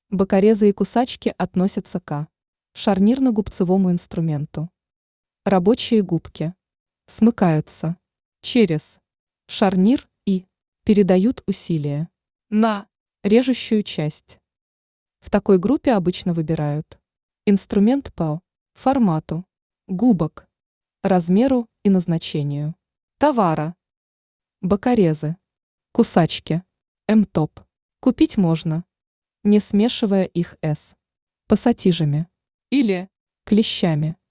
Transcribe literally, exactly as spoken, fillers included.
Бокорезы и кусачки относятся к шарнирно-губцевому инструменту. Рабочие губки смыкаются через шарнир и передают усилие на режущую часть. В такой группе обычно выбирают инструмент по формату губок, размеру и назначению товара. Бокорезы, кусачки, эм-топ купить можно, не смешивая их с пассатижами или клещами.